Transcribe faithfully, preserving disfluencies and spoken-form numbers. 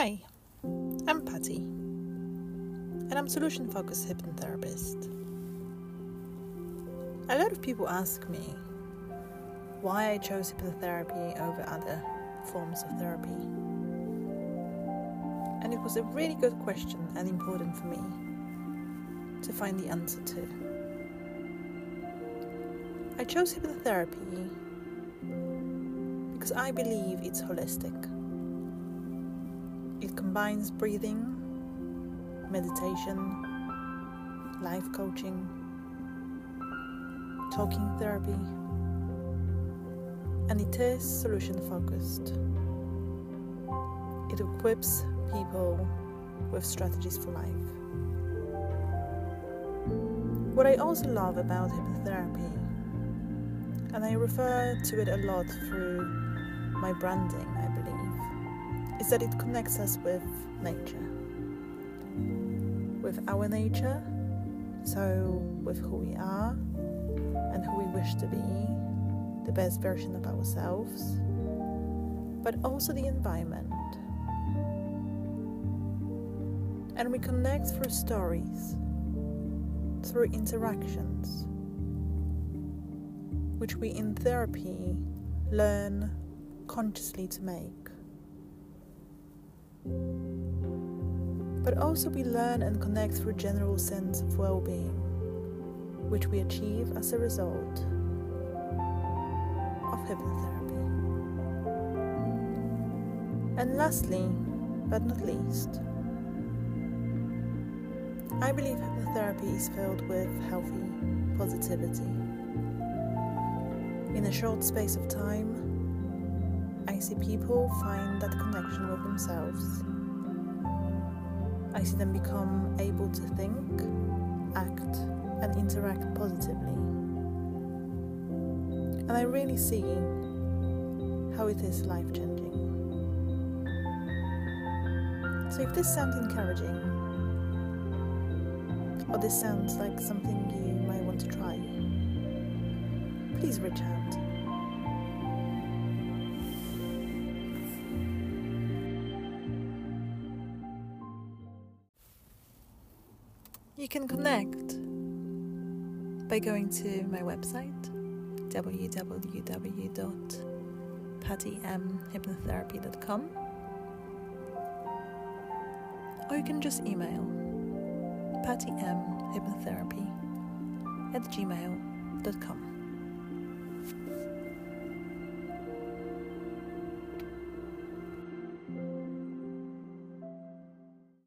Hi, I'm Patty, and I'm solution-focused hypnotherapist. A lot of people ask me why I chose hypnotherapy over other forms of therapy. And it was a really good question and important for me to find the answer to. I chose hypnotherapy because I believe it's holistic. It combines breathing, meditation, life coaching, talking therapy, and it is solution focused. It equips people with strategies for life. What I also love about hypnotherapy, and I refer to it a lot through my branding, I believe, is that it connects us with nature. With our nature, so with who we are and who we wish to be, the best version of ourselves, but also the environment. And we connect through stories, through interactions, which we in therapy learn consciously to make. But also we learn and connect through general sense of well-being, which we achieve as a result of hypnotherapy. And lastly, but not least, I believe hypnotherapy is filled with healthy positivity. In a short space of time, I see people find that connection with themselves. I see them become able to think, act, and interact positively. And I really see how it is life-changing. So if this sounds encouraging, or this sounds like something you might want to try, please reach out. You can connect by going to my website, w w w dot patty m hypnotherapy dot com, or you can just email patty m hypnotherapy at gmail dot com.